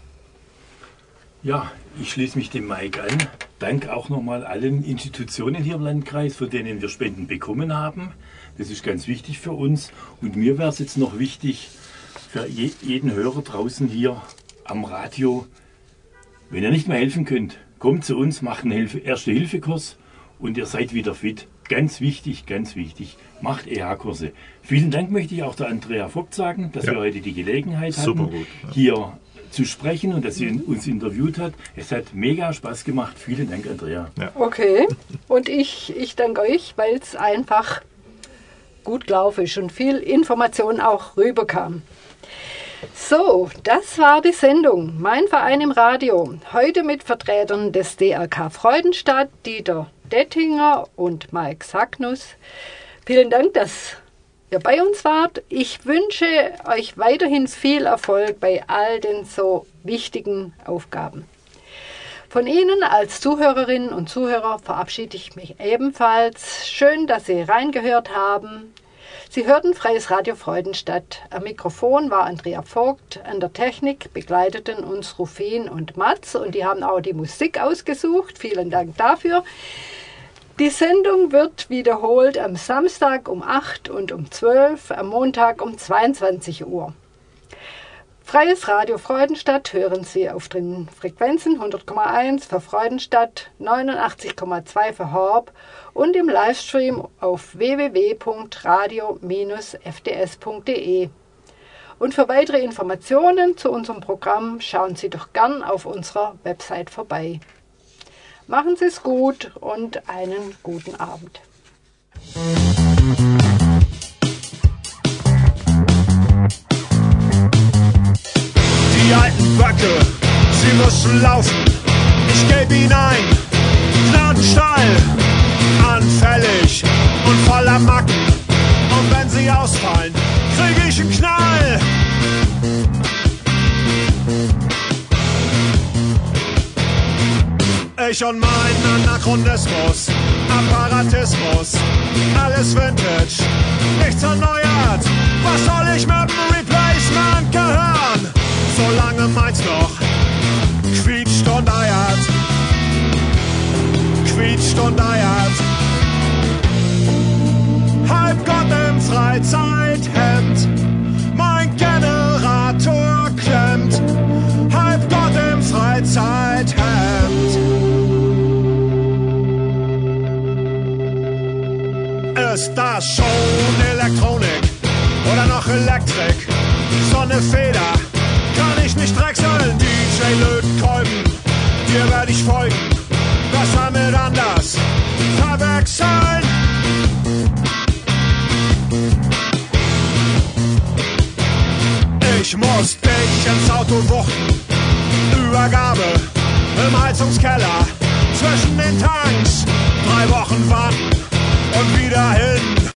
Ja, ich schließe mich dem Mike an. Dank auch nochmal allen Institutionen hier im Landkreis, von denen wir Spenden bekommen haben. Das ist ganz wichtig für uns. Und mir wäre es jetzt noch wichtig, für jeden Hörer draußen hier am Radio, wenn ihr nicht mehr helfen könnt, kommt zu uns, macht einen Erste-Hilfe-Kurs und ihr seid wieder fit. Ganz wichtig, macht EH-Kurse. Vielen Dank möchte ich auch der Andrea Vogt sagen, dass wir heute die Gelegenheit hatten, hier zu sprechen und dass sie uns interviewt hat. Es hat mega Spaß gemacht. Vielen Dank, Andrea.
Ja.
Okay, und ich danke euch, weil es einfach gut gelaufen ist und viel Information auch rüberkam. So, das war die Sendung Mein Verein im Radio. Heute mit Vertretern des DRK Freudenstadt, Dieter Dettinger und Mike Sagnus. Vielen Dank, dass ihr bei uns wart. Ich wünsche euch weiterhin viel Erfolg bei all den so wichtigen Aufgaben. Von Ihnen als Zuhörerinnen und Zuhörer verabschiede ich mich ebenfalls. Schön, dass Sie reingehört haben. Sie hörten Freies Radio Freudenstadt. Am Mikrofon war Andrea Vogt. An der Technik begleiteten uns Rufin und Mats und die haben auch die Musik ausgesucht. Vielen Dank dafür. Die Sendung wird wiederholt am Samstag um 8 und um 12, am Montag um 22 Uhr. Freies Radio Freudenstadt hören Sie auf den Frequenzen 100,1 für Freudenstadt, 89,2 für Horb und im Livestream auf www.radio-fds.de. Und für weitere Informationen zu unserem Programm schauen Sie doch gern auf unserer Website vorbei. Machen Sie es gut und einen guten Abend.
Die alten Böcke, sie müssen laufen. Ich geb ihnen ein, Gnadenstall, anfällig und voller Macken. Und wenn sie ausfallen, krieg ich einen Knall. Ich und mein Anachronismus, Apparatismus, alles Vintage, nichts erneuert. Was soll ich mit dem Replacement gehören? Solange meins noch quietscht und eiert, quietscht und eiert. Halbgott im Freizeithemd, mein Generator klemmt. Halbgott im Freizeithemd. Ist das schon Elektronik oder noch Elektrik? So eine Feder kann ich nicht drechseln. DJ Lötkolben, dir werde ich folgen. Besser mit anders verwechseln. Ich muss dich ins Auto wuchten. Übergabe im Heizungskeller zwischen den Tanks. 3 Wochen warten und wieder hin.